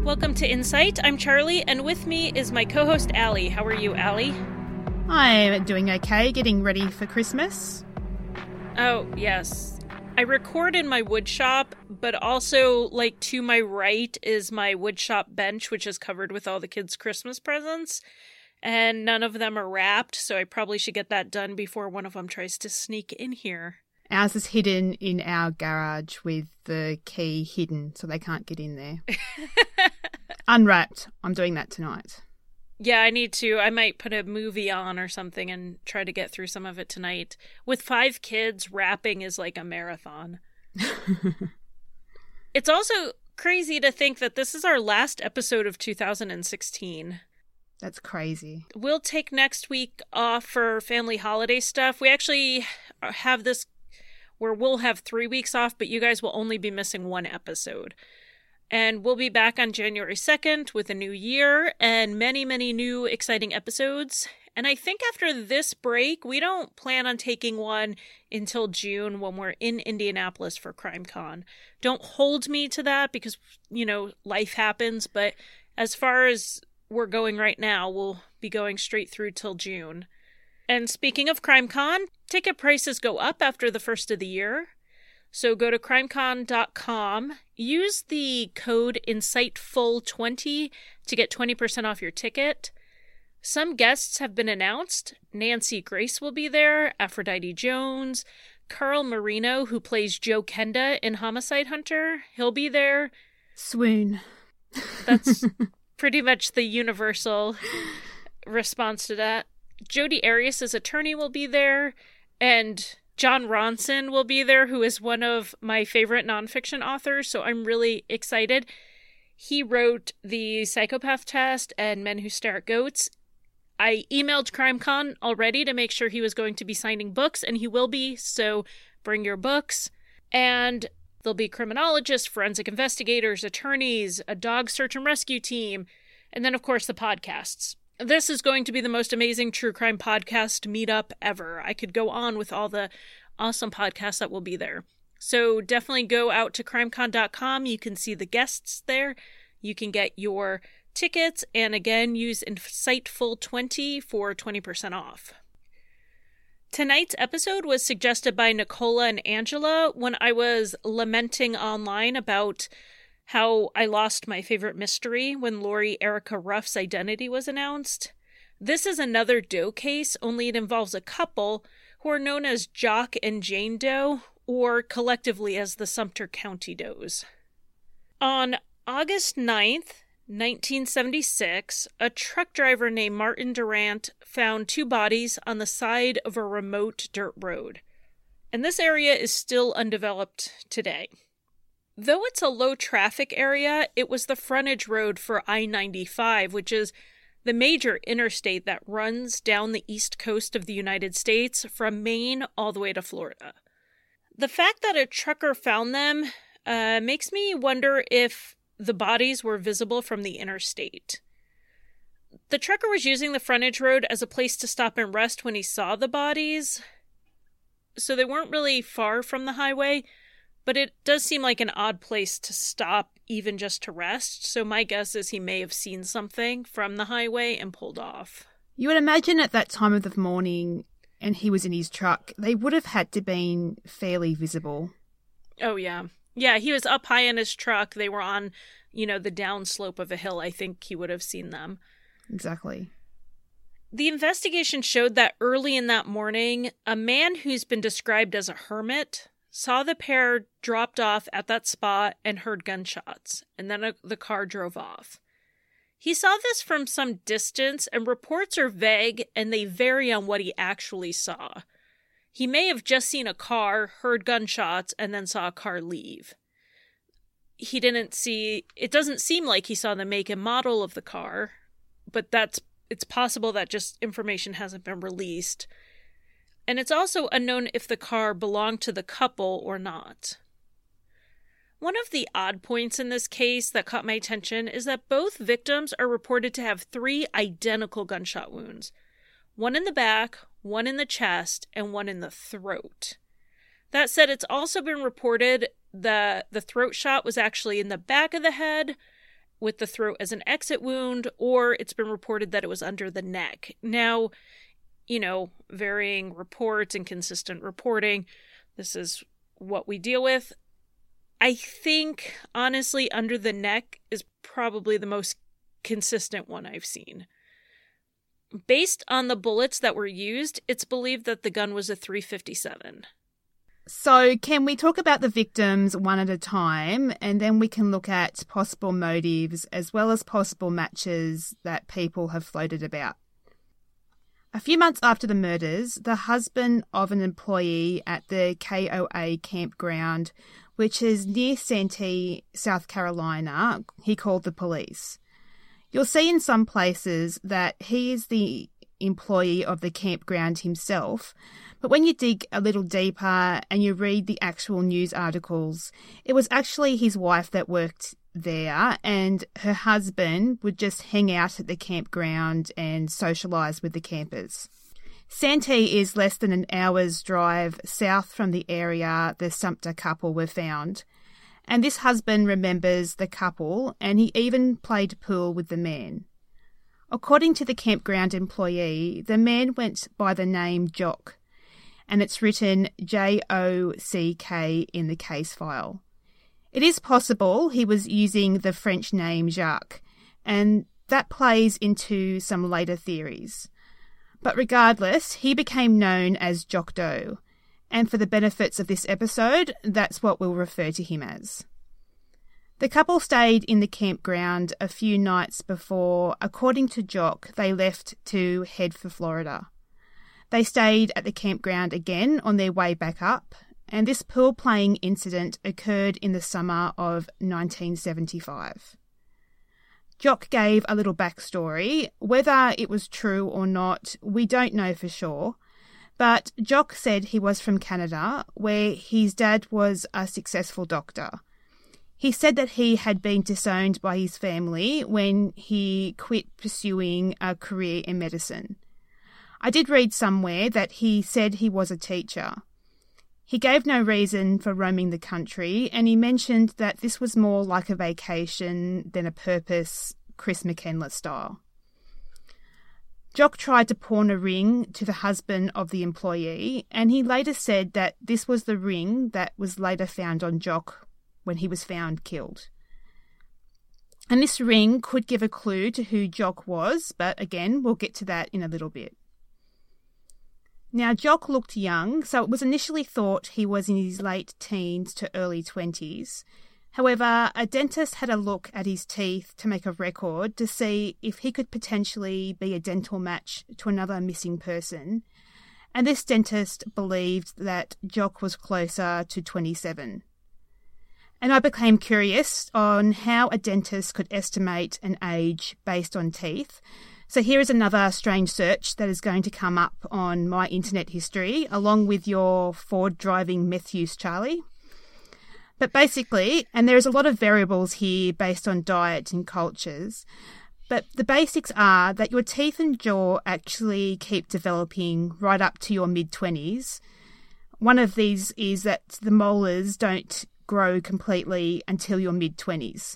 Welcome to Insight. I'm Charlie, and with me is my co-host, Allie. How are you, Allie? I'm doing okay, getting ready for Christmas. Oh, yes. I record in my wood shop, but also, to my right is my wood shop bench, which is covered with all the kids' Christmas presents, and none of them are wrapped, so I probably should get that done before one of them tries to sneak in here. Ours is hidden in our garage with the key hidden, so they can't get in there. Unwrapped. I'm doing that tonight. Yeah, I need to. I might put a movie on or something and try to get through some of it tonight. With 5 kids, wrapping is like a marathon. It's also crazy to think that this is our last episode of 2016. That's crazy. We'll take next week off for family holiday stuff. We actually have this where we'll have 3 weeks off, but you guys will only be missing 1 episode. And we'll be back on January 2nd with a new year and many, many new exciting episodes. And I think after this break, we don't plan on taking one until June when we're in Indianapolis for CrimeCon. Don't hold me to that because, life happens. But as far as we're going right now, we'll be going straight through till June. And speaking of CrimeCon, ticket prices go up after the first of the year. So go to crimecon.com, use the code INSIGHTFUL20 to get 20% off your ticket. Some guests have been announced. Nancy Grace will be there, Aphrodite Jones, Carl Marino, who plays Joe Kenda in Homicide Hunter, he'll be there. Swoon. That's pretty much the universal response to that. Jodi Arias' attorney will be there, and John Ronson will be there, who is one of my favorite nonfiction authors, so I'm really excited. He wrote The Psychopath Test and Men Who Stare at Goats. I emailed CrimeCon already to make sure he was going to be signing books, and he will be, so bring your books. And there'll be criminologists, forensic investigators, attorneys, a dog search and rescue team, and then, of course, the podcasts. This is going to be the most amazing true crime podcast meetup ever. I could go on with all the awesome podcasts that will be there. So definitely go out to crimecon.com. You can see the guests there. You can get your tickets. And again, use Insightful20 for 20% off. Tonight's episode was suggested by Nicola and Angela when I was lamenting online about how I lost my favorite mystery when Lori Erica Ruff's identity was announced. This is another Doe case, only it involves a couple who are known as Jock and Jane Doe, or collectively as the Sumter County Does. On August 9th, 1976, a truck driver named Martin Durant found 2 bodies on the side of a remote dirt road. And this area is still undeveloped today. Though it's a low-traffic area, it was the frontage road for I-95, which is the major interstate that runs down the east coast of the United States from Maine all the way to Florida. The fact that a trucker found them makes me wonder if the bodies were visible from the interstate. The trucker was using the frontage road as a place to stop and rest when he saw the bodies, so they weren't really far from the highway. But it does seem like an odd place to stop, even just to rest. So my guess is he may have seen something from the highway and pulled off. You would imagine at that time of the morning, and he was in his truck, they would have had to been fairly visible. Oh, yeah. Yeah, he was up high in his truck. They were on, the downslope of a hill. I think he would have seen them. Exactly. The investigation showed that early in that morning, a man who's been described as a hermit saw the pair dropped off at that spot and heard gunshots, and then the car drove off. He saw this from some distance, and reports are vague, and they vary on what he actually saw. He may have just seen a car, heard gunshots, and then saw a car leave. It doesn't seem like he saw the make and model of the car, but it's possible that just information hasn't been released. And it's also unknown if the car belonged to the couple or not. One of the odd points in this case that caught my attention is that both victims are reported to have 3 identical gunshot wounds. One in the back, one in the chest, and one in the throat. That said, it's also been reported that the throat shot was actually in the back of the head, with the throat as an exit wound, or it's been reported that it was under the neck. Now, varying reports, inconsistent reporting, this is what we deal with. I think, honestly, under the neck is probably the most consistent one I've seen. Based on the bullets that were used, it's believed that the gun was a .357. So can we talk about the victims one at a time, and then we can look at possible motives as well as possible matches that people have floated about? A few months after the murders, the husband of an employee at the KOA campground, which is near Santee, South Carolina, he called the police. You'll see in some places that he is the employee of the campground himself, but when you dig a little deeper and you read the actual news articles, it was actually his wife that worked there, and her husband would just hang out at the campground and socialise with the campers. Santee is less than an hour's drive south from the area the Sumter couple were found, and this husband remembers the couple, and he even played pool with the man. According to the campground employee, the man went by the name Jock, and it's written Jock in the case file. It is possible he was using the French name Jacques, and that plays into some later theories. But regardless, he became known as Jock Doe, and for the benefits of this episode, that's what we'll refer to him as. The couple stayed in the campground a few nights before, according to Jock, they left to head for Florida. They stayed at the campground again on their way back up, and this pool playing incident occurred in the summer of 1975. Jock gave a little backstory. Whether it was true or not, we don't know for sure, but Jock said he was from Canada, where his dad was a successful doctor. He said that he had been disowned by his family when he quit pursuing a career in medicine. I did read somewhere that he said he was a teacher. He gave no reason for roaming the country, and he mentioned that this was more like a vacation than a purpose, Chris McKenna style. Jock tried to pawn a ring to the husband of the employee, and he later said that this was the ring that was later found on Jock when he was found killed. And this ring could give a clue to who Jock was, but again, we'll get to that in a little bit. Now, Jock looked young, so it was initially thought he was in his late teens to early 20s. However, a dentist had a look at his teeth to make a record to see if he could potentially be a dental match to another missing person, and this dentist believed that Jock was closer to 27. And I became curious on how a dentist could estimate an age based on teeth. So here is another strange search that is going to come up on my internet history, along with your Ford driving meth use, Charlie. But basically, and there's a lot of variables here based on diet and cultures, but the basics are that your teeth and jaw actually keep developing right up to your mid-20s. One of these is that the molars don't grow completely until your mid-20s.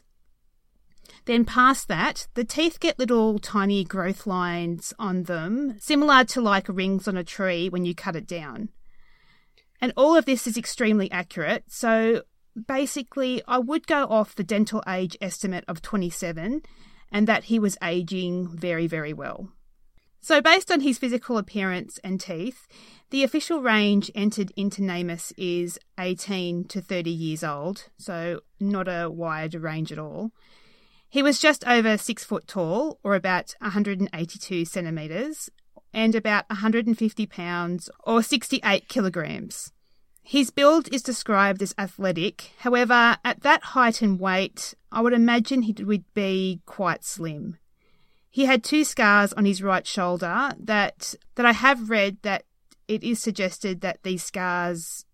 Then past that, the teeth get little tiny growth lines on them, similar to like rings on a tree when you cut it down. And all of this is extremely accurate, so basically I would go off the dental age estimate of 27 and that he was aging very, very well. So based on his physical appearance and teeth, the official range entered into NamUs is 18 to 30 years old, so not a wide range at all. He was just over 6 foot tall, or about 182 centimetres, and about 150 pounds, or 68 kilograms. His build is described as athletic. However, at that height and weight, I would imagine he would be quite slim. He had 2 scars on his right shoulder that I have read that it is suggested that these scars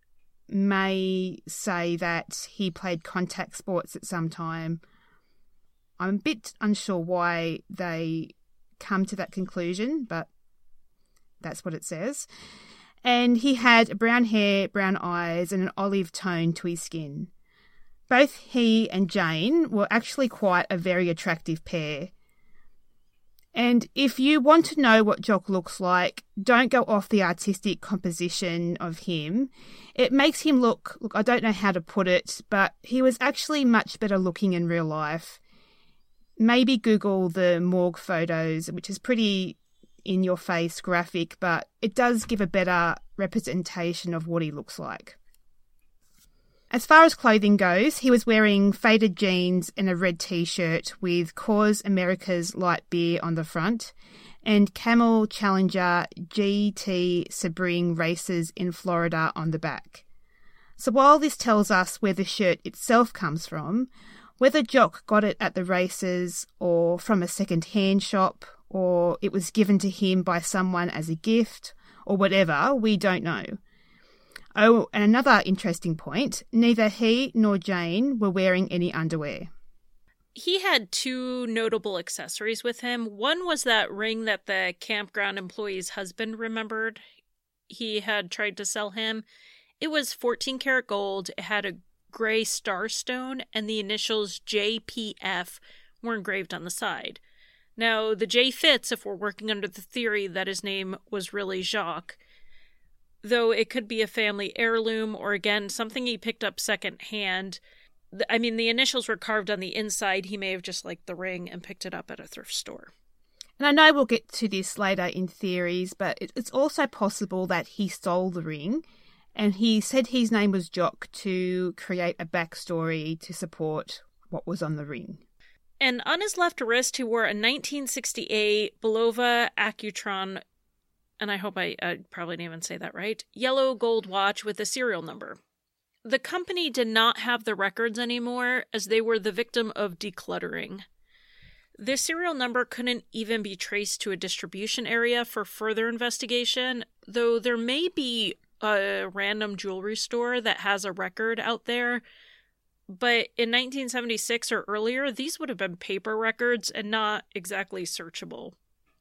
may say that he played contact sports at some time. I'm a bit unsure why they come to that conclusion, but that's what it says. And he had brown hair, brown eyes, and an olive tone to his skin. both he and Jane were actually quite a very attractive pair. And if you want to know what Jock looks like, don't go off the artistic composition of him. It makes him look, I don't know how to put it, but he was actually much better looking in real life. Maybe Google the morgue photos, which is pretty in-your-face graphic, but it does give a better representation of what he looks like. As far as clothing goes, he was wearing faded jeans and a red t-shirt with Coors America's light beer on the front and Camel Challenger GT Sebring races in Florida on the back. So while this tells us where the shirt itself comes from, whether Jock got it at the races or from a second-hand shop or it was given to him by someone as a gift or whatever, we don't know. Oh, and another interesting point, neither he nor Jane were wearing any underwear. He had two notable accessories with him. One was that ring that the campground employee's husband remembered he had tried to sell him. It was 14-karat gold. It had a gray starstone, and the initials JPF were engraved on the side. Now, the J fits if we're working under the theory that his name was really Jacques, though it could be a family heirloom or, again, something he picked up secondhand. I mean, the initials were carved on the inside. He may have just liked the ring and picked it up at a thrift store. And I know we'll get to this later in theories, but it's also possible that he stole the ring, and he said his name was Jock to create a backstory to support what was on the ring. And on his left wrist, he wore a 1968 Bulova Accutron, and I hope I probably didn't even say that right, yellow gold watch with a serial number. The company did not have the records anymore, as they were the victim of decluttering. The serial number couldn't even be traced to a distribution area for further investigation, though there may be a random jewelry store that has a record out there. But in 1976 or earlier, these would have been paper records and not exactly searchable.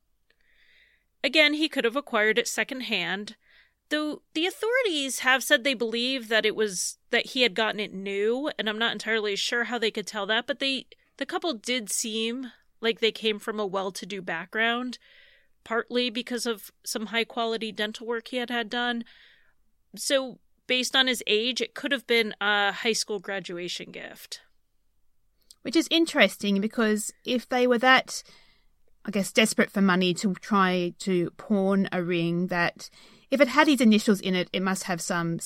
Again, he could have acquired it secondhand, though the authorities have said they believe that he had gotten it new, and I'm not entirely sure how they could tell that, but the couple did seem like they came from a well-to-do background, partly because of some high-quality dental work he had done. So, based on his age, it could have been a high school graduation gift. Which is interesting, because if they were that, I guess, desperate for money to try to pawn a ring, that if it had his initials in it, it must have some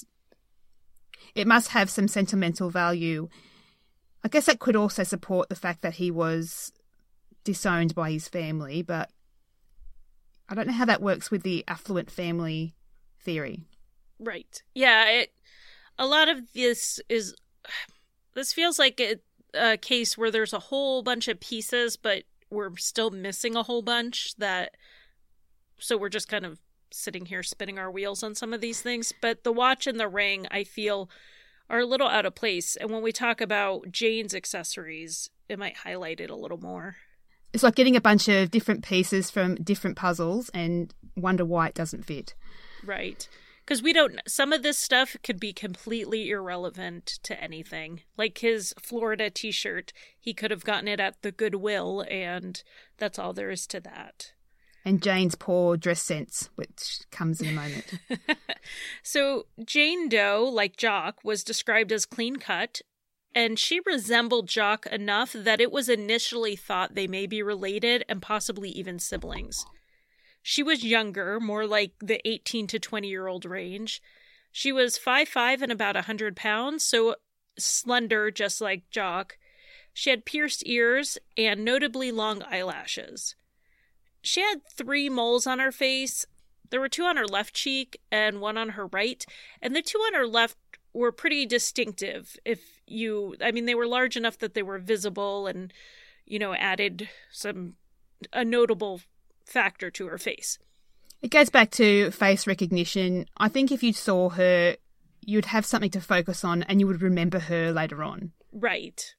sentimental value. I guess that could also support the fact that he was disowned by his family, but I don't know how that works with the affluent family theory. Right. Yeah, a lot of this feels like a case where there's a whole bunch of pieces, but we're still missing a whole bunch so we're just kind of sitting here spinning our wheels on some of these things. But the watch and the ring, I feel, are a little out of place. And when we talk about Jane's accessories, it might highlight it a little more. It's like getting a bunch of different pieces from different puzzles and wonder why it doesn't fit. Right. Because some of this stuff could be completely irrelevant to anything. Like his Florida t-shirt, he could have gotten it at the Goodwill, and that's all there is to that. And Jane's poor dress sense, which comes in a moment. So Jane Doe, like Jock, was described as clean-cut, and she resembled Jock enough that it was initially thought they may be related and possibly even siblings. She was younger, more like the 18 to 20-year-old range. She was 5'5" and about 100 pounds, so slender, just like Jock. She had pierced ears and notably long eyelashes. She had 3 moles on her face. There were 2 on her left cheek and 1 on her right, and the 2 on her left were pretty distinctive. They were large enough that they were visible and, added a notable factor to her face. It goes back to face recognition. I think if you saw her, you'd have something to focus on and you would remember her later on. Right.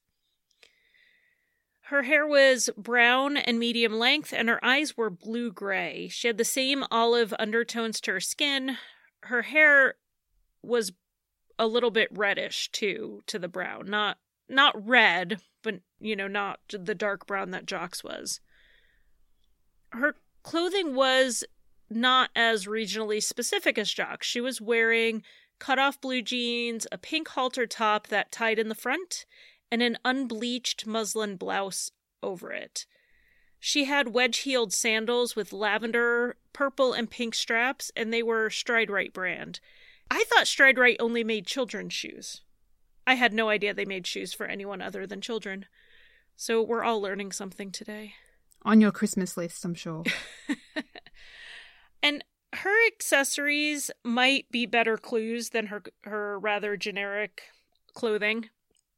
Her hair was brown and medium length, and her eyes were blue-gray. She had the same olive undertones to her skin. Her hair was a little bit reddish too, to the brown. Not red, but, not the dark brown that Jock's was. Her clothing was not as regionally specific as Jock's. She was wearing cut-off blue jeans, a pink halter top that tied in the front, and an unbleached muslin blouse over it. She had wedge-heeled sandals with lavender, purple, and pink straps, and they were Stride Rite brand. I thought Stride Rite only made children's shoes. I had no idea they made shoes for anyone other than children. So we're all learning something today. On your Christmas list, I'm sure. And her accessories might be better clues than her rather generic clothing.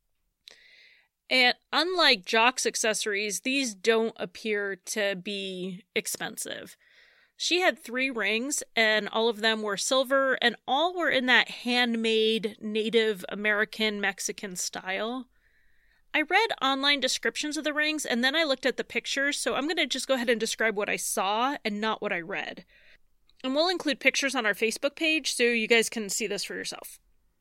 And unlike Jock's accessories, these don't appear to be expensive. She had 3 rings, and all of them were silver, and all were in that handmade Native American Mexican style. I read online descriptions of the rings, and then I looked at the pictures, so I'm going to just go ahead and describe what I saw and not what I read. And we'll include pictures on our Facebook page, so you guys can see this for yourself.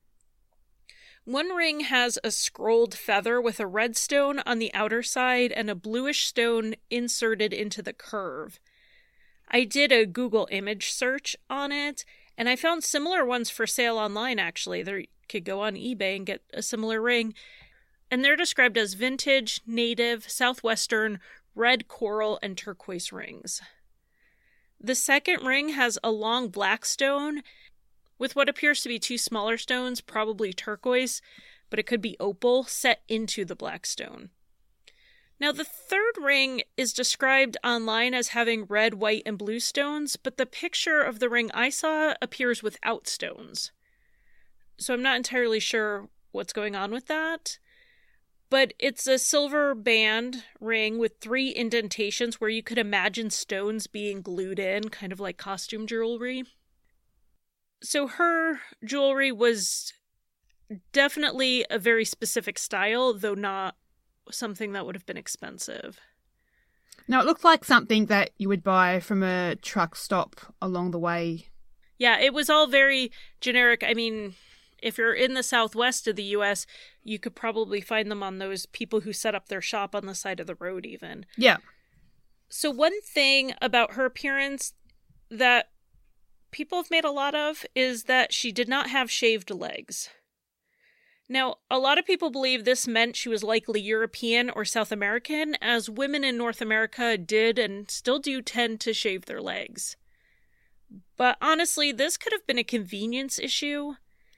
One ring has a scrolled feather with a red stone on the outer side and a bluish stone inserted into the curve. I did a Google image search on it, and I found similar ones for sale online, actually. You could go on eBay and get a similar ring. And they're described as vintage, native, southwestern, red coral, and turquoise rings. The second ring has a long black stone with what appears to be 2 smaller stones, probably turquoise, but it could be opal, set into the black stone. Now, the third ring is described online as having red, white, and blue stones, but the picture of the ring I saw appears without stones. So I'm not entirely sure what's going on with that. But it's a silver band ring with 3 indentations where you could imagine stones being glued in, kind of like costume jewelry. So her jewelry was definitely a very specific style, though not something that would have been expensive. Now, it looked like something that you would buy from a truck stop along the way. Yeah, it was all very generic. I mean, if you're in the southwest of the U.S., you could probably find them on those people who set up their shop on the side of the road even. Yeah. So one thing about her appearance that people have made a lot of is that she did not have shaved legs. Now, a lot of people believe this meant she was likely European or South American, as women in North America did and still do tend to shave their legs. But honestly, this could have been a convenience issue.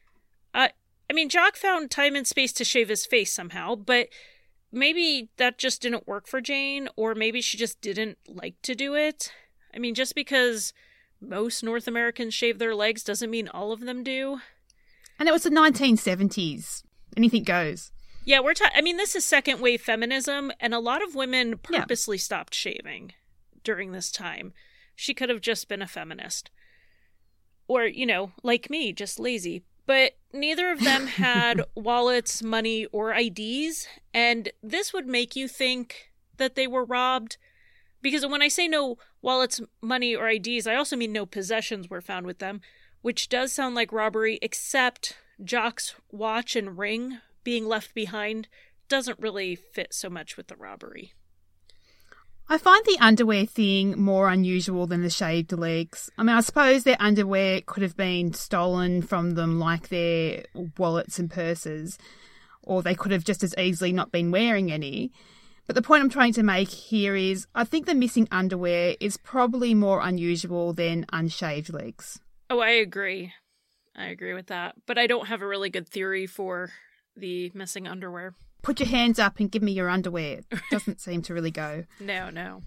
I mean, Jock found time and space to shave his face somehow, but maybe that just didn't work for Jane, or maybe she just didn't like to do it. I mean, just because most North Americans shave their legs doesn't mean all of them do. And it was the 1970s. Anything goes. Yeah, this is second wave feminism, and a lot of women purposely stopped shaving during this time. She could have just been a feminist. Or, like me, just lazy. But neither of them had wallets, money, or IDs, and this would make you think that they were robbed. Because when I say no wallets, money, or IDs, I also mean no possessions were found with them, which does sound like robbery, except Jock's watch and ring being left behind doesn't really fit so much with the robbery. I find the underwear thing more unusual than the shaved legs. I mean, I suppose their underwear could have been stolen from them like their wallets and purses, or they could have just as easily not been wearing any. But the point I'm trying to make here is I think the missing underwear is probably more unusual than unshaved legs. Oh, I agree. I agree with that. But I don't have a really good theory for the missing underwear. Put your hands up and give me your underwear. It doesn't seem to really go. No.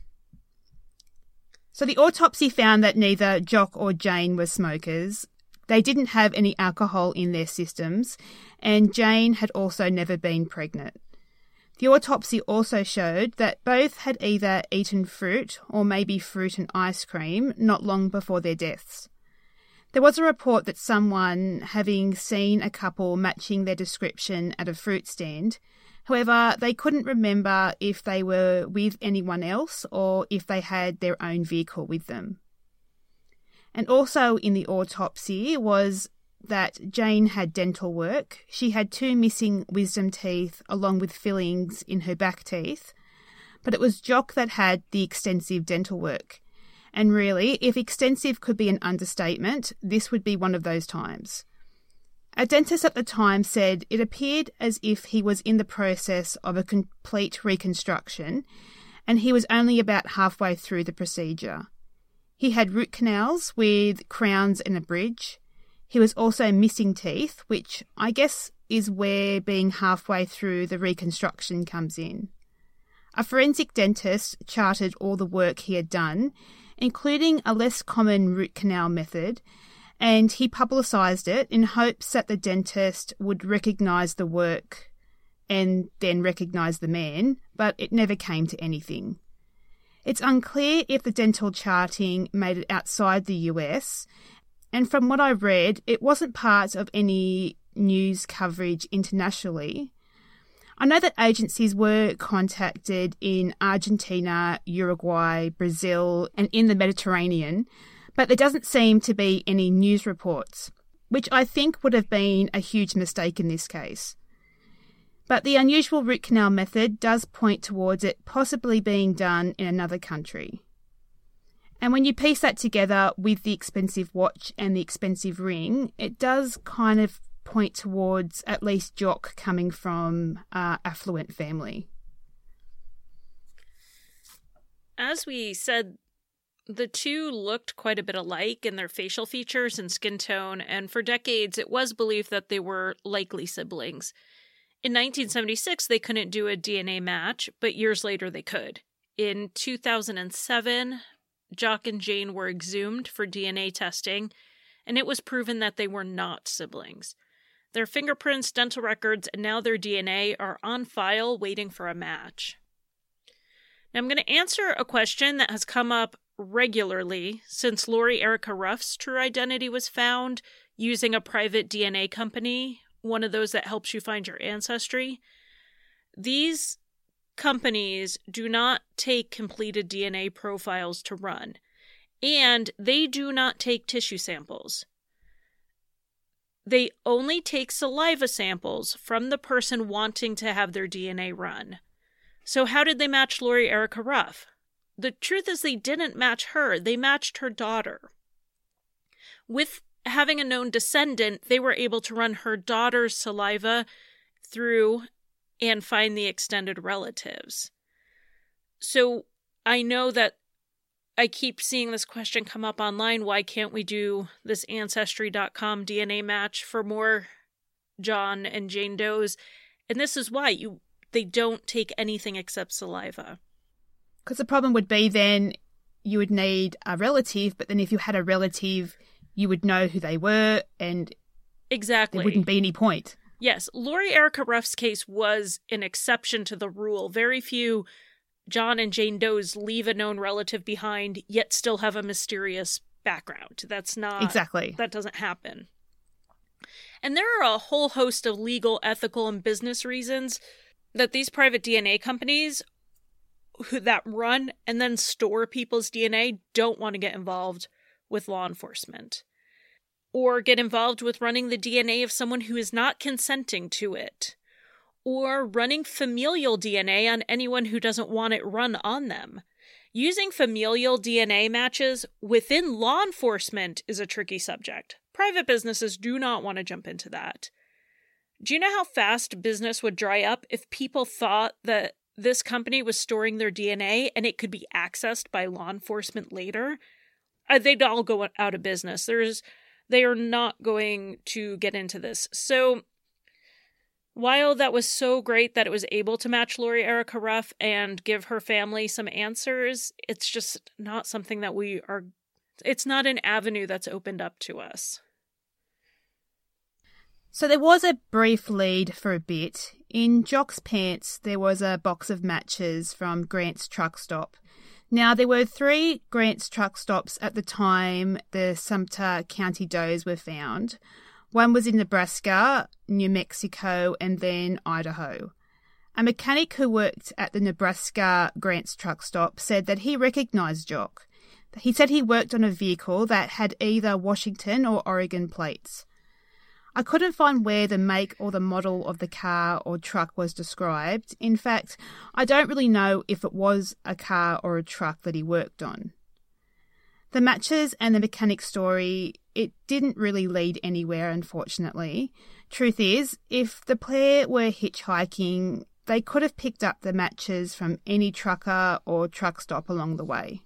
So the autopsy found that neither Jock or Jane were smokers. They didn't have any alcohol in their systems, and Jane had also never been pregnant. The autopsy also showed that both had either eaten fruit or maybe fruit and ice cream not long before their deaths. There was a report that someone having seen a couple matching their description at a fruit stand. However, they couldn't remember if they were with anyone else or if they had their own vehicle with them. And also in the autopsy was that Jane had dental work. She had 2 missing wisdom teeth along with fillings in her back teeth, but it was Jock that had the extensive dental work. And really, if extensive could be an understatement, this would be one of those times. A dentist at the time said it appeared as if he was in the process of a complete reconstruction, and he was only about halfway through the procedure. He had root canals with crowns and a bridge. He was also missing teeth, which I guess is where being halfway through the reconstruction comes in. A forensic dentist charted all the work he had done, including a less common root canal method, and he publicised it in hopes that the dentist would recognise the work and then recognise the man, but it never came to anything. It's unclear if the dental charting made it outside the US, and from what I read, it wasn't part of any news coverage internationally. I know that agencies were contacted in Argentina, Uruguay, Brazil, and in the Mediterranean, but there doesn't seem to be any news reports, which I think would have been a huge mistake in this case. But the unusual root canal method does point towards it possibly being done in another country. And when you piece that together with the expensive watch and the expensive ring, it does kind of point towards at least Jock coming from an affluent family. As we said, the two looked quite a bit alike in their facial features and skin tone, and for decades it was believed that they were likely siblings. In 1976, they couldn't do a DNA match, but years later they could. In 2007, Jock and Jane were exhumed for DNA testing, and it was proven that they were not siblings. Their fingerprints, dental records, and now their DNA are on file waiting for a match. Now I'm going to answer a question that has come up regularly since Lori Erica Ruff's true identity was found using a private DNA company, one of those that helps you find your ancestry. These companies do not take completed DNA profiles to run, and they do not take tissue samples. They only take saliva samples from the person wanting to have their DNA run. So how did they match Lori Erica Ruff? The truth is they didn't match her. They matched her daughter. With having a known descendant, they were able to run her daughter's saliva through and find the extended relatives. So I know that I keep seeing this question come up online. Why can't we do this Ancestry.com DNA match for more John and Jane Does? And this is why they don't take anything except saliva. Because the problem would be then you would need a relative, but then if you had a relative, you would know who they were, and exactly there wouldn't be any point. Yes, Lori Erica Ruff's case was an exception to the rule. Very few John and Jane Does leave a known relative behind, yet still have a mysterious background. That's not... Exactly. That doesn't happen. And there are a whole host of legal, ethical, and business reasons that these private DNA companies that run and then store people's DNA don't want to get involved with law enforcement or get involved with running the DNA of someone who is not consenting to it, or running familial DNA on anyone who doesn't want it run on them. Using familial DNA matches within law enforcement is a tricky subject. Private businesses do not want to jump into that. Do you know how fast business would dry up if people thought that this company was storing their DNA and it could be accessed by law enforcement later? They'd all go out of business. They are not going to get into this. So while that was so great that it was able to match Lori Erica Ruff and give her family some answers, it's just not something that it's not an avenue that's opened up to us. So there was a brief lead for a bit. In Jock's pants, there was a box of matches from Grant's truck stop. Now, there were 3 Grant's truck stops at the time the Sumter County Does were found. One was in Nebraska, New Mexico, and then Idaho. A mechanic who worked at the Nebraska Grant's truck stop said that he recognised Jock. He said he worked on a vehicle that had either Washington or Oregon plates. I couldn't find where the make or the model of the car or truck was described. In fact, I don't really know if it was a car or a truck that he worked on. The matches and the mechanic story, it didn't really lead anywhere, unfortunately. Truth is, if the pair were hitchhiking, they could have picked up the matches from any trucker or truck stop along the way.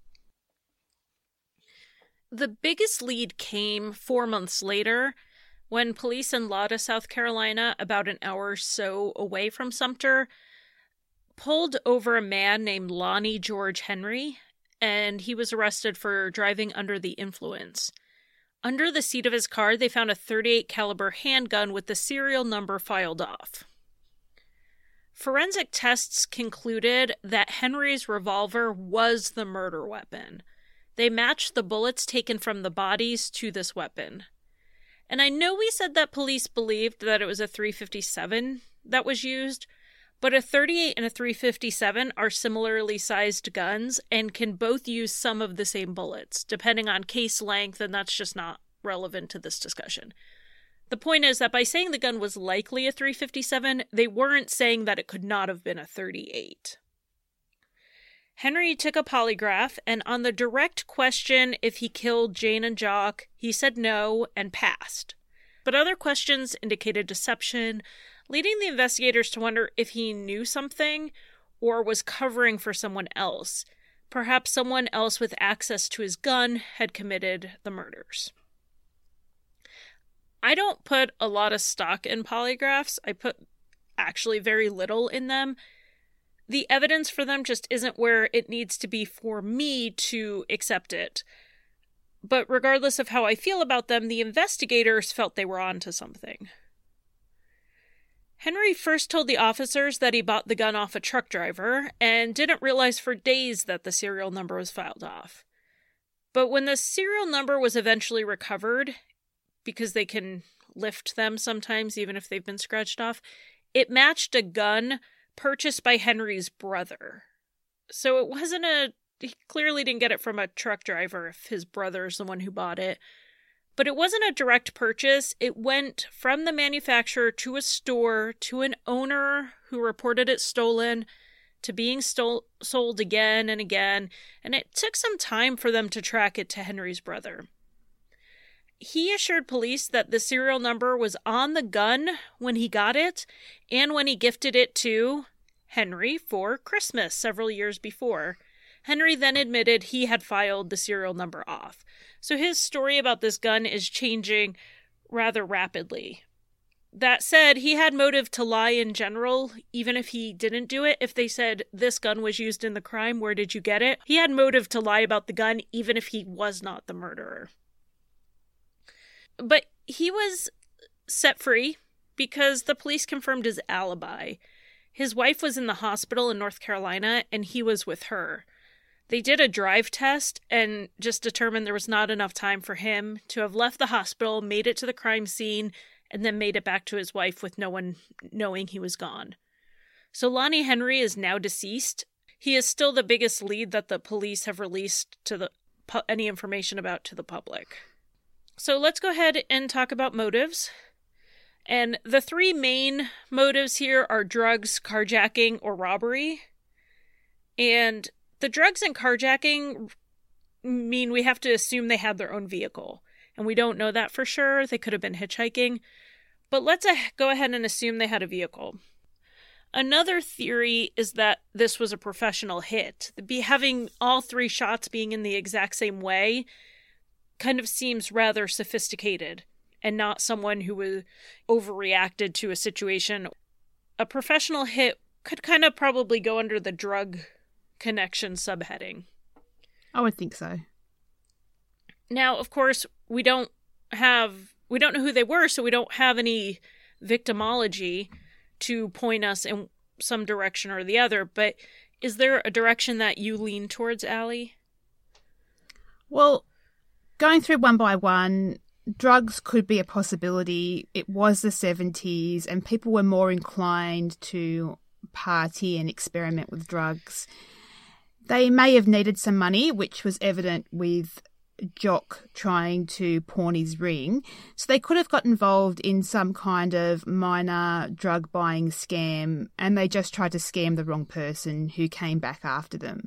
The biggest lead came 4 months later when police in Lauda, South Carolina, about an hour or so away from Sumter, pulled over a man named Lonnie George Henry, and he was arrested for driving under the influence. Under the seat of his car, they found a .38 caliber handgun with the serial number filed off. Forensic tests concluded that Henry's revolver was the murder weapon. They matched the bullets taken from the bodies to this weapon. And I know we said that police believed that it was a .357 that was used, but a .38 and a .357 are similarly sized guns and can both use some of the same bullets, depending on case length, and that's just not relevant to this discussion. The point is that by saying the gun was likely a .357, they weren't saying that it could not have been a .38. Henry took a polygraph, and on the direct question if he killed Jane and Jock, he said no and passed. But other questions indicated deception, leading the investigators to wonder if he knew something or was covering for someone else. Perhaps someone else with access to his gun had committed the murders. I don't put a lot of stock in polygraphs. I put actually very little in them. The evidence for them just isn't where it needs to be for me to accept it. But regardless of how I feel about them, the investigators felt they were onto something. Henry first told the officers that he bought the gun off a truck driver and didn't realize for days that the serial number was filed off. But when the serial number was eventually recovered, because they can lift them sometimes even if they've been scratched off, it matched a gun purchased by Henry's brother. So it wasn't he clearly didn't get it from a truck driver if his brother's the one who bought it. But it wasn't a direct purchase. It went from the manufacturer to a store, to an owner who reported it stolen, to being sold again and again, and it took some time for them to track it to Henry's brother. He assured police that the serial number was on the gun when he got it and when he gifted it to Henry for Christmas several years before. Henry then admitted he had filed the serial number off. So his story about this gun is changing rather rapidly. That said, he had motive to lie in general, even if he didn't do it. If they said, this gun was used in the crime, where did you get it? He had motive to lie about the gun, even if he was not the murderer. But he was set free because the police confirmed his alibi. His wife was in the hospital in North Carolina, and he was with her. They did a drive test and just determined there was not enough time for him to have left the hospital, made it to the crime scene, and then made it back to his wife with no one knowing he was gone. So Lonnie Henry is now deceased. He is still the biggest lead that the police have released to any information about to the public. So let's go ahead and talk about motives. And the three main motives here are drugs, carjacking, or robbery. And the drugs and carjacking mean we have to assume they had their own vehicle. And we don't know that for sure. They could have been hitchhiking. But let's go ahead and assume they had a vehicle. Another theory is that this was a professional hit. Having all three shots being in the exact same way kind of seems rather sophisticated and not someone who was overreacted to a situation. A professional hit could kind of probably go under the drug connection subheading. I would think so. Now, of course, we don't know who they were, so we don't have any victimology to point us in some direction or the other, but is there a direction that you lean towards, Allie? Well, going through one by one, drugs could be a possibility. It was the 70s and people were more inclined to party and experiment with drugs. They may have needed some money, which was evident with Jock trying to pawn his ring. So they could have got involved in some kind of minor drug buying scam, and they just tried to scam the wrong person who came back after them.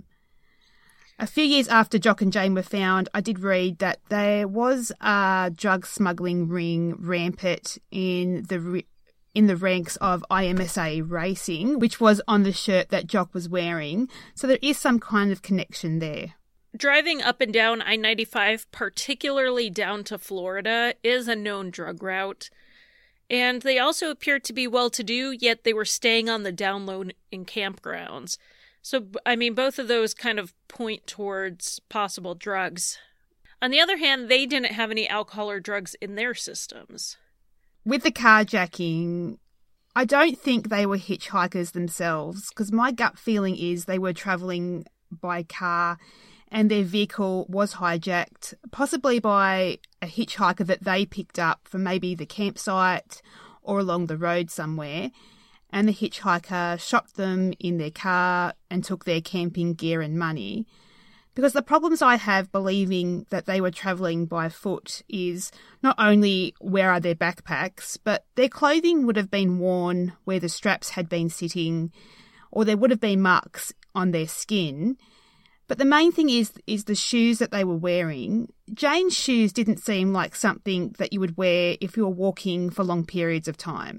A few years after Jock and Jane were found, I did read that there was a drug smuggling ring rampant in the ranks of IMSA Racing, which was on the shirt that Jock was wearing. So there is some kind of connection there. Driving up and down I-95, particularly down to Florida, is a known drug route. And they also appeared to be well-to-do, yet they were staying on the down low in campgrounds. So, I mean, both of those kind of point towards possible drugs. On the other hand, they didn't have any alcohol or drugs in their systems. With the carjacking, I don't think they were hitchhikers themselves, because my gut feeling is they were travelling by car and their vehicle was hijacked, possibly by a hitchhiker that they picked up from maybe the campsite or along the road somewhere, and the hitchhiker shot them in their car and took their camping gear and money. Because the problems I have believing that they were travelling by foot is not only where are their backpacks, but their clothing would have been worn where the straps had been sitting, or there would have been marks on their skin. But the main thing is the shoes that they were wearing. Jane's shoes didn't seem like something that you would wear if you were walking for long periods of time.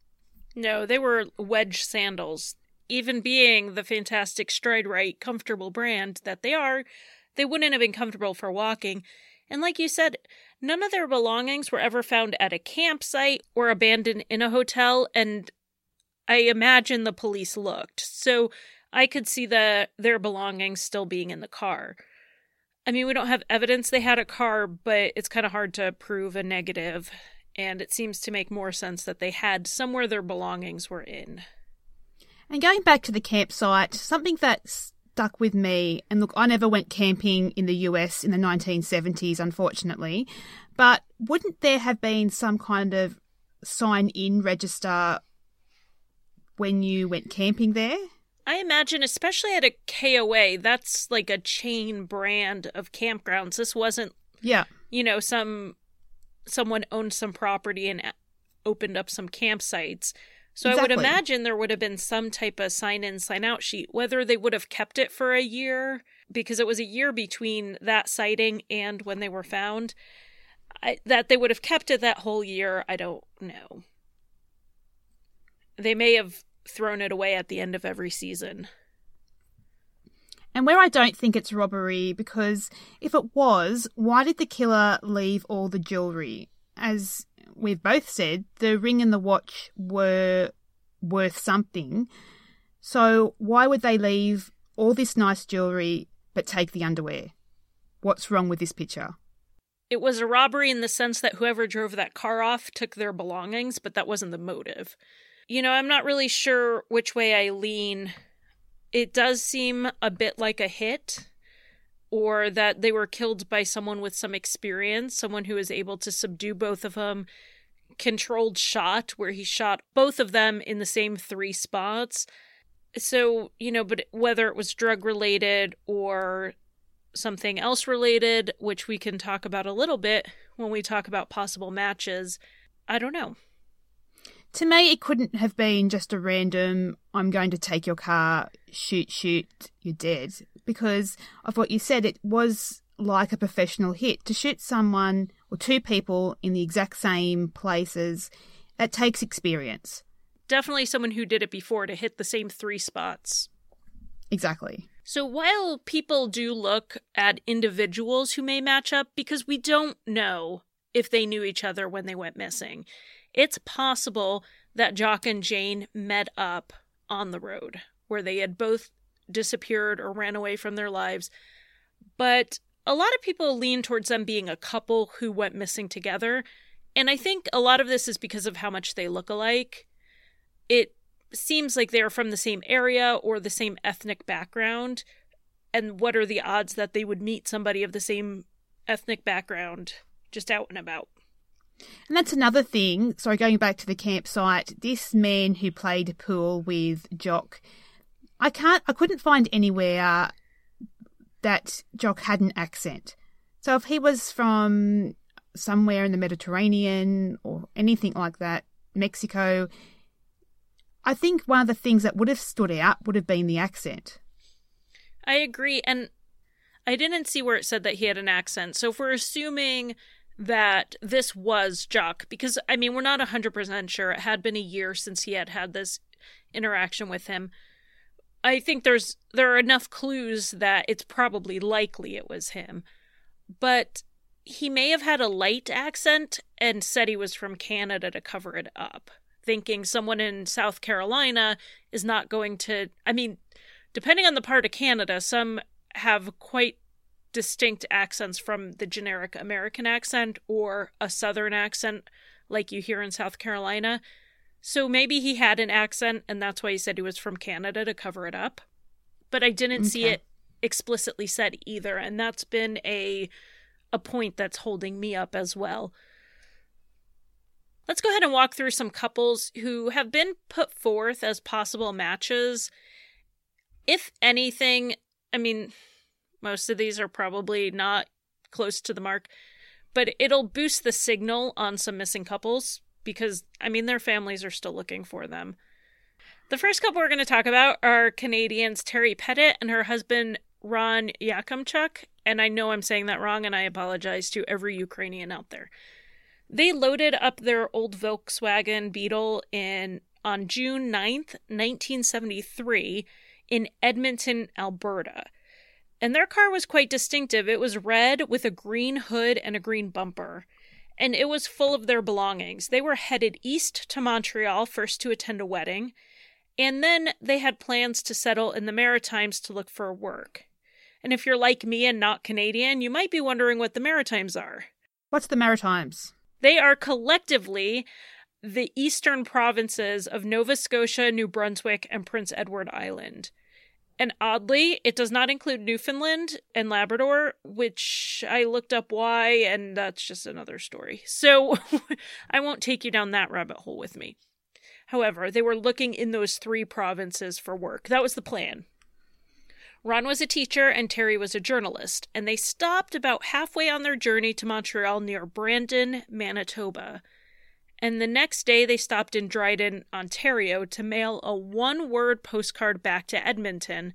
No, they were wedge sandals. Even being the fantastic Stride Rite comfortable brand that they are, they wouldn't have been comfortable for walking. And like you said, none of their belongings were ever found at a campsite or abandoned in a hotel, and I imagine the police looked. So I could see their belongings still being in the car. I mean, we don't have evidence they had a car, but it's kind of hard to prove a negative, and it seems to make more sense that they had somewhere their belongings were in. And going back to the campsite, something that stuck with me, and look, I never went camping in the US in the 1970s, unfortunately, but wouldn't there have been some kind of sign-in register when you went camping there? I imagine, especially at a KOA, that's like a chain brand of campgrounds. This wasn't, someone owned some property and opened up some campsites. So exactly. I would imagine there would have been some type of sign-in, sign-out sheet. Whether they would have kept it for a year, because it was a year between that sighting and when they were found, that they would have kept it that whole year, I don't know. They may have thrown it away at the end of every season. And where I don't think it's robbery, because if it was, why did the killer leave all the jewellery? As we've both said, the ring and the watch were worth something. So why would they leave all this nice jewellery but take the underwear? What's wrong with this picture? It was a robbery in the sense that whoever drove that car off took their belongings, but that wasn't the motive. I'm not really sure which way I lean. It does seem a bit like a hit, or that they were killed by someone with some experience, someone who was able to subdue both of them, controlled shot, where he shot both of them in the same 3 spots. So, but whether it was drug-related or something else related, which we can talk about a little bit when we talk about possible matches, I don't know. To me, it couldn't have been just a random, I'm going to take your car, shoot, you're dead. Because of what you said, it was like a professional hit. To shoot someone or 2 people in the exact same places, that takes experience. Definitely someone who did it before to hit the same 3 spots. Exactly. So while people do look at individuals who may match up, because we don't know if they knew each other when they went missing, it's possible that Jock and Jane met up on the road, where they had both disappeared or ran away from their lives. But a lot of people lean towards them being a couple who went missing together. And I think a lot of this is because of how much they look alike. It seems like they're from the same area or the same ethnic background. And what are the odds that they would meet somebody of the same ethnic background just out and about? And that's another thing. Sorry, going back to the campsite, this man who played pool with Jock, I couldn't find anywhere that Jock had an accent. So if he was from somewhere in the Mediterranean or anything like that, Mexico, I think one of the things that would have stood out would have been the accent. I agree, and I didn't see where it said that he had an accent. So if we're assuming that this was Jock, because, I mean, we're not 100% sure. It had been a year since he had had this interaction with him. I think there are enough clues that it's probably likely it was him. But he may have had a light accent and said he was from Canada to cover it up, thinking someone in South Carolina is not going to... I mean, depending on the part of Canada, some have quite distinct accents from the generic American accent or a Southern accent like you hear in South Carolina. So maybe he had an accent and that's why he said he was from Canada to cover it up. But I didn't see it explicitly said either, and that's been a point that's holding me up as well. Let's go ahead and walk through some couples who have been put forth as possible matches. If anything, I mean, most of these are probably not close to the mark, but it'll boost the signal on some missing couples because, I mean, their families are still looking for them. The first couple we're going to talk about are Canadians Terry Pettit and her husband Ron Yakumchuk, and I know I'm saying that wrong, and I apologize to every Ukrainian out there. They loaded up their old Volkswagen Beetle on June 9th, 1973, in Edmonton, Alberta. And their car was quite distinctive. It was red with a green hood and a green bumper. And it was full of their belongings. They were headed east to Montreal first to attend a wedding. And then they had plans to settle in the Maritimes to look for work. And if you're like me and not Canadian, you might be wondering what the Maritimes are. What's the Maritimes? They are collectively the eastern provinces of Nova Scotia, New Brunswick, and Prince Edward Island. And oddly, it does not include Newfoundland and Labrador, which I looked up why, and that's just another story. So I won't take you down that rabbit hole with me. However, they were looking in those three provinces for work. That was the plan. Ron was a teacher and Terry was a journalist, and they stopped about halfway on their journey to Montreal near Brandon, Manitoba. And the next day they stopped in Dryden, Ontario to mail a one-word postcard back to Edmonton.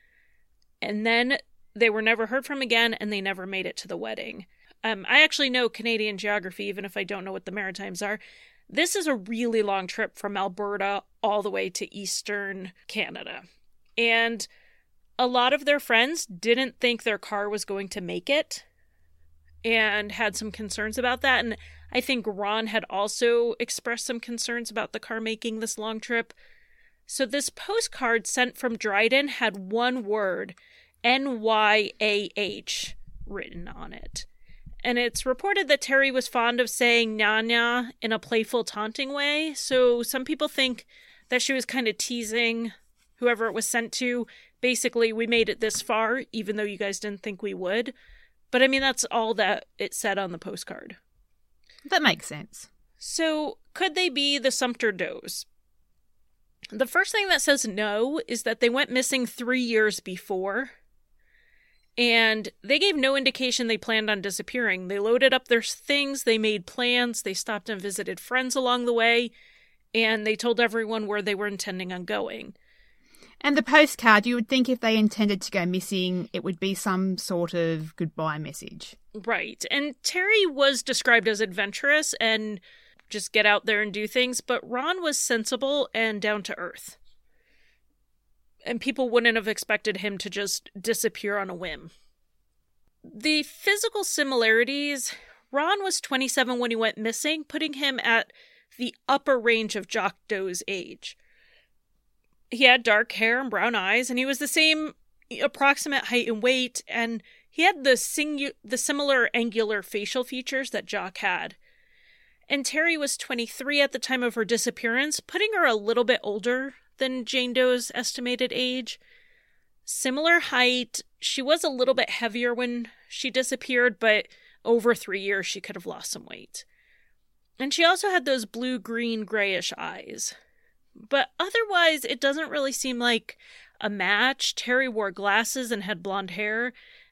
And then they were never heard from again and they never made it to the wedding. I actually know Canadian geography, even if I don't know what the Maritimes are. This is a really long trip from Alberta all the way to eastern Canada. And a lot of their friends didn't think their car was going to make it and had some concerns about that. And I think Ron had also expressed some concerns about the car making this long trip. So this postcard sent from Dryden had one word, NYAH, written on it. And it's reported that Terry was fond of saying "nya-nya" in a playful, taunting way. So some people think that she was kind of teasing whoever it was sent to. Basically, we made it this far, even though you guys didn't think we would. But I mean, that's all that it said on the postcard. That makes sense. So could they be the Sumter Does? The first thing that says no is that they went missing 3 years before. And they gave no indication they planned on disappearing. They loaded up their things, they made plans, they stopped and visited friends along the way, and they told everyone where they were intending on going. And the postcard, you would think if they intended to go missing, it would be some sort of goodbye message. Right. And Terry was described as adventurous and just get out there and do things, but Ron was sensible and down to earth. And people wouldn't have expected him to just disappear on a whim. The physical similarities, Ron was 27 when he went missing, putting him at the upper range of Jock Doe's age. He had dark hair and brown eyes, and he was the same approximate height and weight, and he had the similar angular facial features that Jock had. And Terry was 23 at the time of her disappearance, putting her a little bit older than Jane Doe's estimated age. Similar height. She was a little bit heavier when she disappeared, but over 3 years she could have lost some weight. And she also had those blue-green grayish eyes. But otherwise, it doesn't really seem like a match. Terry wore glasses and had blonde hair,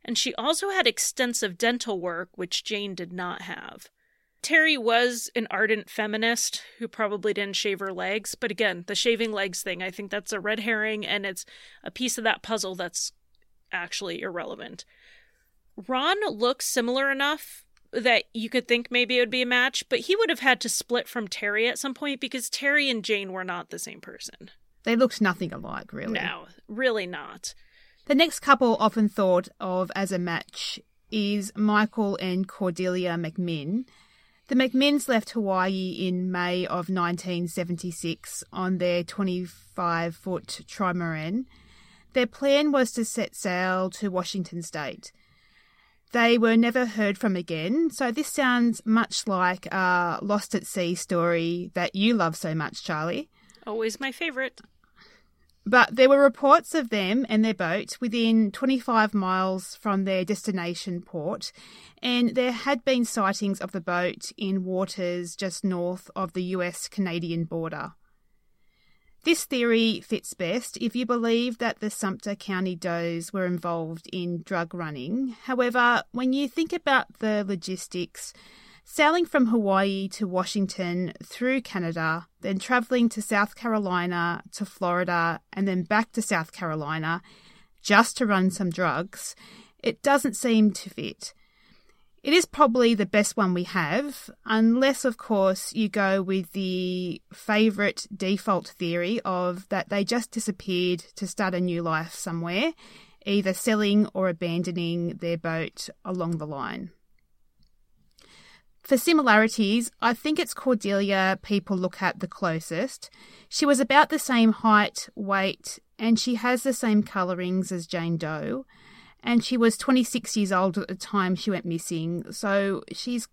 and she also had extensive dental work, which Jane did not have. Terry was an ardent feminist who probably didn't shave her legs, but again, the shaving legs thing, I think that's a red herring, and it's a piece of that puzzle that's actually irrelevant. Ron looks similar enough that you could think maybe it would be a match, but he would have had to split from Terry at some point because Terry and Jane were not the same person. They looked nothing alike, really. No, really not. The next couple often thought of as a match is Michael and Cordelia McMinn. The McMinns left Hawaii in May of 1976 on their 25-foot trimaran. Their plan was to set sail to Washington State. They were never heard from again, so this sounds much like a Lost at Sea story that you love so much, Charlie. Always my favourite. But there were reports of them and their boat within 25 miles from their destination port, and there had been sightings of the boat in waters just north of the US-Canadian border. This theory fits best if you believe that the Sumter County Does were involved in drug running. However, when you think about the logistics, sailing from Hawaii to Washington through Canada, then travelling to South Carolina to Florida and then back to South Carolina just to run some drugs, it doesn't seem to fit. It is probably the best one we have, unless, of course, you go with the favourite default theory of that they just disappeared to start a new life somewhere, either selling or abandoning their boat along the line. For similarities, I think it's Cordelia people look at the closest. She was about the same height, weight, and she has the same colourings as Jane Doe. And she was 26 years old at the time she went missing, so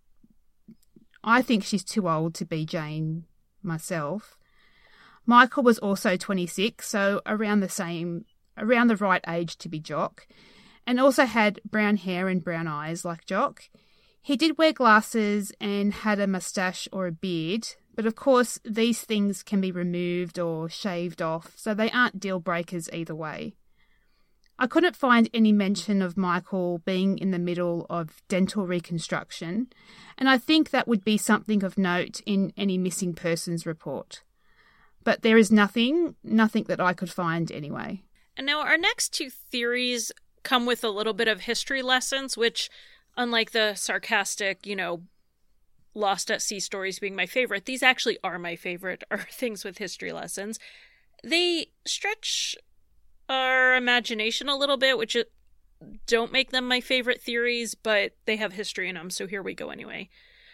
I think she's too old to be Jane myself. Michael was also 26, so around the right age to be Jock, and also had brown hair and brown eyes like Jock. He did wear glasses and had a moustache or a beard, but of course these things can be removed or shaved off, so they aren't deal breakers either way. I couldn't find any mention of Michael being in the middle of dental reconstruction, and I think that would be something of note in any missing persons report. But there is nothing that I could find anyway. And now our next two theories come with a little bit of history lessons, which, unlike the sarcastic, Lost at Sea stories being my favorite, these actually are my favorite, are things with history lessons. They stretch our imagination a little bit, which don't make them my favorite theories, but they have history in them, so here we go anyway.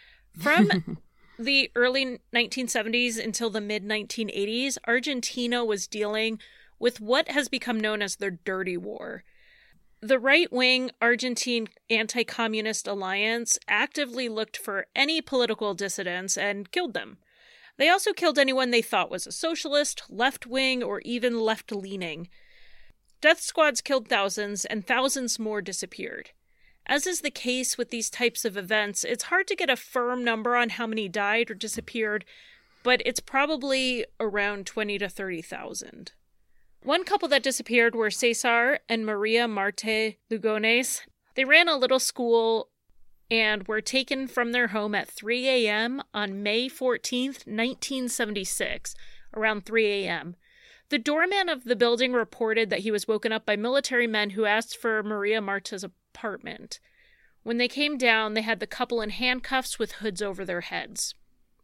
From the early 1970s until the mid-1980s, Argentina was dealing with what has become known as their Dirty War. The right-wing Argentine anti-communist alliance actively looked for any political dissidents and killed them. They also killed anyone they thought was a socialist, left-wing, or even left-leaning. Death squads killed thousands, and thousands more disappeared. As is the case with these types of events, it's hard to get a firm number on how many died or disappeared, but it's probably around 20 to 30,000. One couple that disappeared were Cesar and Maria Marte Lugones. They ran a little school and were taken from their home at 3 a.m. on May 14th, 1976, around 3 a.m. The doorman of the building reported that he was woken up by military men who asked for Maria Marta's apartment. When they came down, they had the couple in handcuffs with hoods over their heads.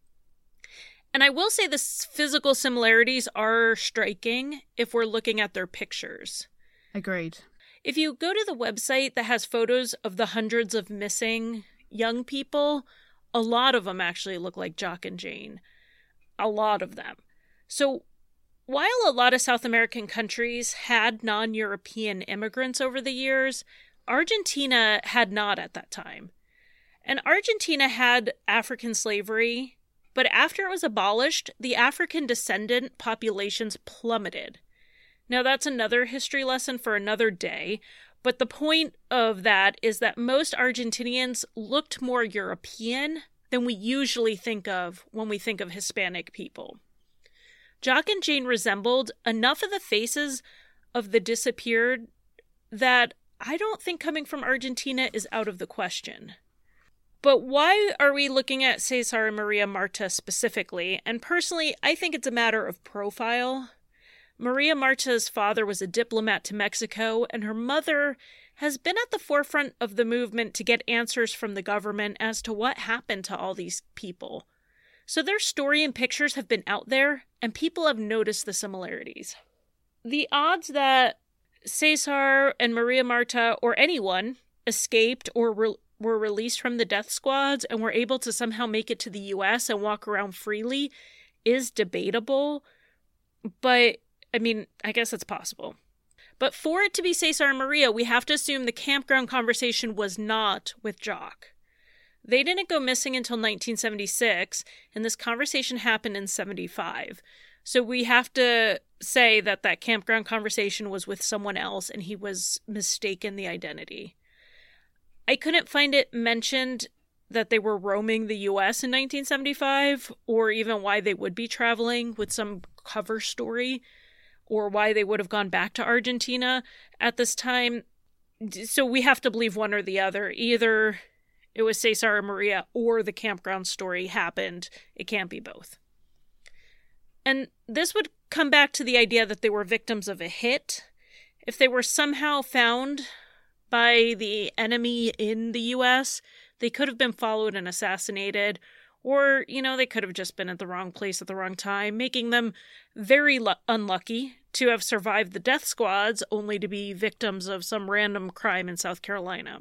And I will say the physical similarities are striking if we're looking at their pictures. Agreed. If you go to the website that has photos of the hundreds of missing young people, a lot of them actually look like Jock and Jane. A lot of them. So while a lot of South American countries had non-European immigrants over the years, Argentina had not at that time. And Argentina had African slavery, but after it was abolished, the African descendant populations plummeted. Now that's another history lesson for another day, but the point of that is that most Argentinians looked more European than we usually think of when we think of Hispanic people. Jock and Jane resembled enough of the faces of the disappeared that I don't think coming from Argentina is out of the question. But why are we looking at Cesar and Maria Marta specifically? And personally, I think it's a matter of profile. Maria Marta's father was a diplomat to Mexico, and her mother has been at the forefront of the movement to get answers from the government as to what happened to all these people. So their story and pictures have been out there, and people have noticed the similarities. The odds that Cesar and Maria Marta, or anyone, escaped or were released from the death squads and were able to somehow make it to the U.S. and walk around freely is debatable. But, I mean, I guess it's possible. But for it to be Cesar and Maria, we have to assume the campground conversation was not with Jock. They didn't go missing until 1976, and this conversation happened in 75. So we have to say that that campground conversation was with someone else, and he was mistaken the identity. I couldn't find it mentioned that they were roaming the U.S. in 1975, or even why they would be traveling with some cover story, or why they would have gone back to Argentina at this time. So we have to believe one or the other. Either it was Cesar or Maria, or the campground story happened. It can't be both. And this would come back to the idea that they were victims of a hit. If they were somehow found by the enemy in the U.S., they could have been followed and assassinated, or, they could have just been at the wrong place at the wrong time, making them very unlucky to have survived the death squads only to be victims of some random crime in South Carolina.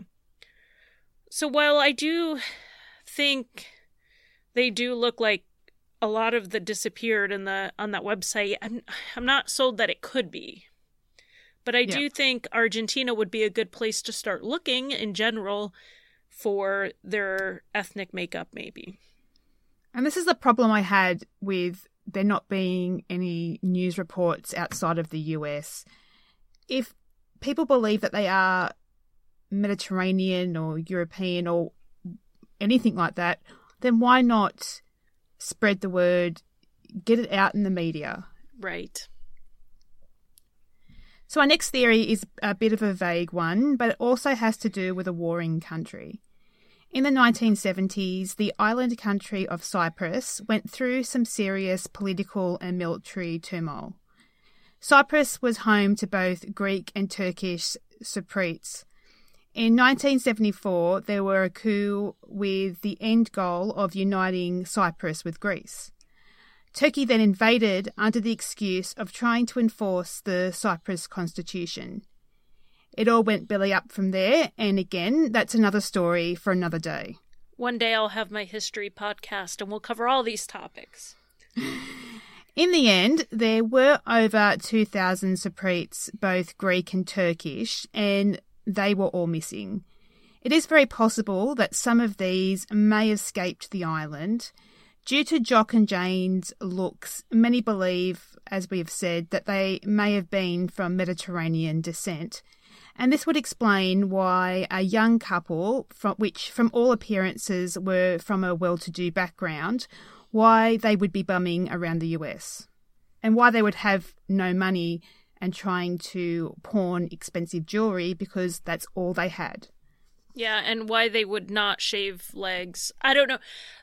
So while I do think they do look like a lot of the disappeared on that website, I'm not sold that it could be. But I do think Argentina would be a good place to start looking in general for their ethnic makeup, maybe. And this is the problem I had with there not being any news reports outside of the US. If people believe that they are Mediterranean or European or anything like that, then why not spread the word, get it out in the media? Right. So our next theory is a bit of a vague one, but it also has to do with a warring country. In the 1970s, the island country of Cyprus went through some serious political and military turmoil. Cyprus was home to both Greek and Turkish Cypriots. In 1974, there were a coup with the end goal of uniting Cyprus with Greece. Turkey then invaded under the excuse of trying to enforce the Cyprus constitution. It all went belly up from there, and again, that's another story for another day. One day I'll have my history podcast and we'll cover all these topics. In the end, there were over 2,000 Cypriots, both Greek and Turkish, and they were all missing. It is very possible that some of these may have escaped the island. Due to Jock and Jane's looks, many believe, as we have said, that they may have been from Mediterranean descent. And this would explain why a young couple, which from all appearances were from a well-to-do background, why they would be bumming around the US. And why they would have no money and trying to pawn expensive jewellery because that's all they had. Yeah, and why they would not shave legs. I don't know.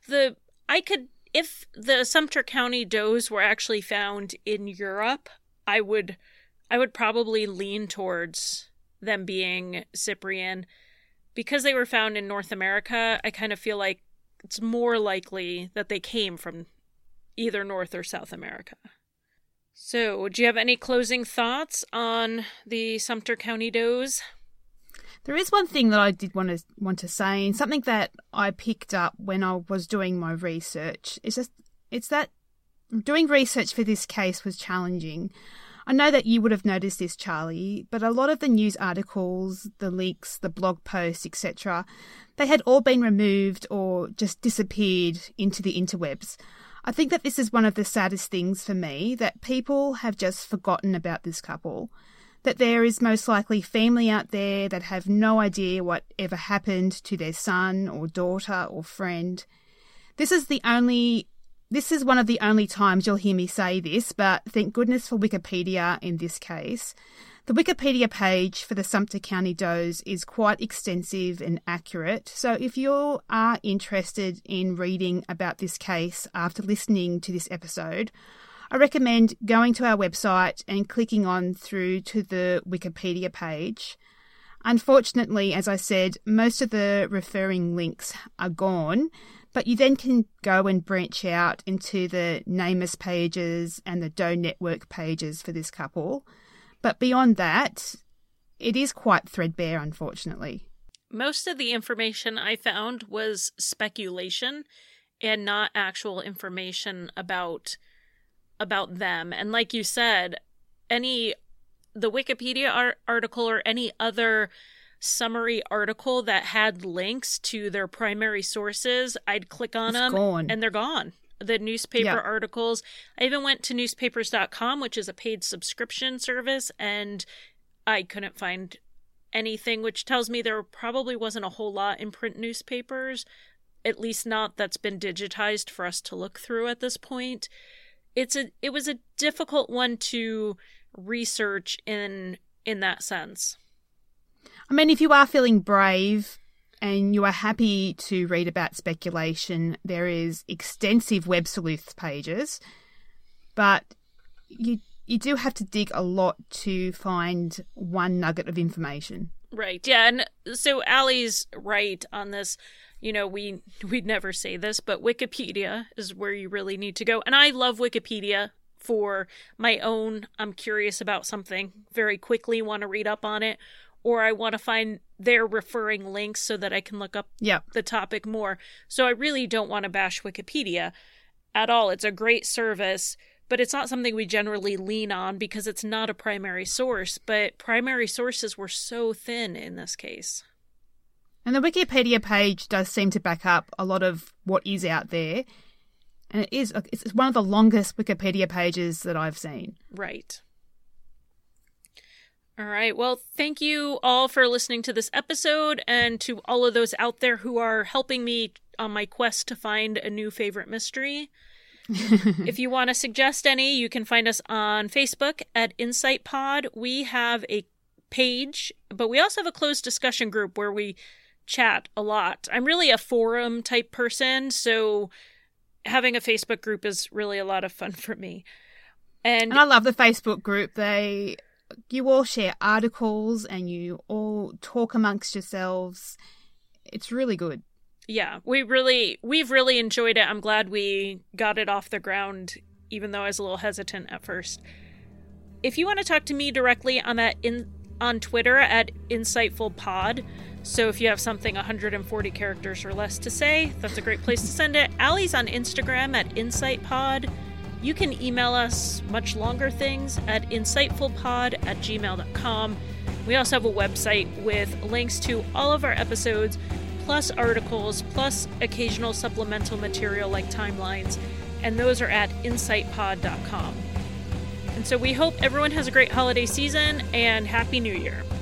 If the Sumter County does were actually found in Europe, I would probably lean towards them being Cyprian. Because they were found in North America, I kind of feel like it's more likely that they came from either North or South America. So, do you have any closing thoughts on the Sumter County does? There is one thing that I did want to say, and something that I picked up when I was doing my research. It's that doing research for this case was challenging. I know that you would have noticed this, Charlie, but a lot of the news articles, the leaks, the blog posts, etc., they had all been removed or just disappeared into the interwebs. I think that this is one of the saddest things for me, that people have just forgotten about this couple. That there is most likely family out there that have no idea what ever happened to their son or daughter or friend. This is one of the only times you'll hear me say this, but thank goodness for Wikipedia in this case, The Wikipedia page for the Sumter County Does is quite extensive and accurate, so if you are interested in reading about this case after listening to this episode, I recommend going to our website and clicking on through to the Wikipedia page. Unfortunately, as I said, most of the referring links are gone, but you then can go and branch out into the NamUs pages and the Doe Network pages for this couple. But beyond that, it is quite threadbare, unfortunately. Most of the information I found was speculation and not actual information about them. And like you said, the Wikipedia article or any other summary article that had links to their primary sources, I'd click on them and they're gone. The newspaper articles. I even went to newspapers.com, which is a paid subscription service, and I couldn't find anything, which tells me there probably wasn't a whole lot in print newspapers, at least not that's been digitized for us to look through at this point. It was a difficult one to research in that sense. I mean, if you are feeling brave and you are happy to read about speculation, there is extensive Web Sleuth pages, but you do have to dig a lot to find one nugget of information. Right, yeah, and so Allie's right on this. You know, we'd never say this, but Wikipedia is where you really need to go. And I love Wikipedia for my own, I'm curious about something, very quickly want to read up on it, or I want to find their referring links so that I can look up the topic more. So I really don't want to bash Wikipedia at all. It's a great service, but it's not something we generally lean on because it's not a primary source. But primary sources were so thin in this case. And the Wikipedia page does seem to back up a lot of what is out there. And it's one of the longest Wikipedia pages that I've seen. Right. All right. Well, thank you all for listening to this episode, and to all of those out there who are helping me on my quest to find a new favorite mystery. If you want to suggest any, you can find us on Facebook at Insight Pod. We have a page, but we also have a closed discussion group where we chat a lot. I'm really a forum type person, so having a Facebook group is really a lot of fun for me. And I love the Facebook group. You all share articles and you all talk amongst yourselves. It's really good. Yeah, we've really enjoyed it. I'm glad we got it off the ground, even though I was a little hesitant at first. If you want to talk to me directly, I'm on Twitter at InsightfulPod. So if you have something 140 characters or less to say, that's a great place to send it. Allie's on Instagram at InsightPod. You can email us much longer things at insightfulpod@gmail.com. We also have a website with links to all of our episodes, plus articles, plus occasional supplemental material like timelines, and those are at insightpod.com. And so we hope everyone has a great holiday season, and Happy New Year.